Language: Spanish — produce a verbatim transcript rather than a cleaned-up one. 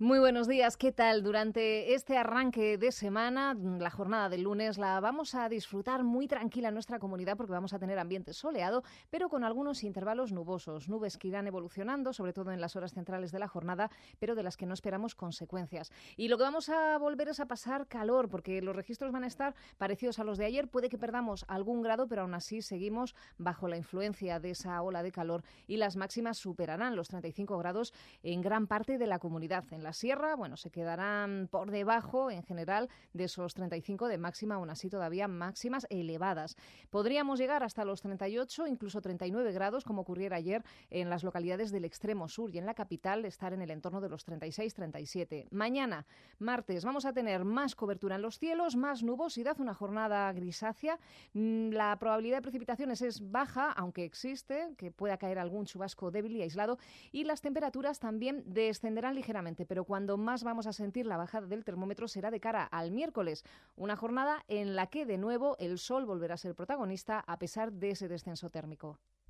Muy buenos días, ¿qué tal? Durante este arranque de semana, la jornada del lunes, la vamos a disfrutar muy tranquila en nuestra comunidad porque vamos a tener ambiente soleado, pero con algunos intervalos nubosos, nubes que irán evolucionando, sobre todo en las horas centrales de la jornada, pero de las que no esperamos consecuencias. Y lo que vamos a volver es a pasar calor, porque los registros van a estar parecidos a los de ayer, puede que perdamos algún grado, pero aún así seguimos bajo la influencia de esa ola de calor y las máximas superarán los treinta y cinco grados en gran parte de la comunidad. En la sierra, bueno, se quedarán por debajo en general de esos treinta y cinco de máxima, aún así todavía máximas elevadas. Podríamos llegar hasta los treinta y ocho, incluso treinta y nueve grados, como ocurriera ayer en las localidades del extremo sur, y en la capital estar en el entorno de los treinta y seis, treinta y siete. Mañana, martes, vamos a tener más cobertura en los cielos, más nubosidad, una jornada grisácea. La probabilidad de precipitaciones es baja, aunque existe, que pueda caer algún chubasco débil y aislado, y las temperaturas también descenderán ligeramente, pero cuando más vamos a sentir la bajada del termómetro será de cara al miércoles, una jornada en la que de nuevo el sol volverá a ser protagonista a pesar de ese descenso térmico.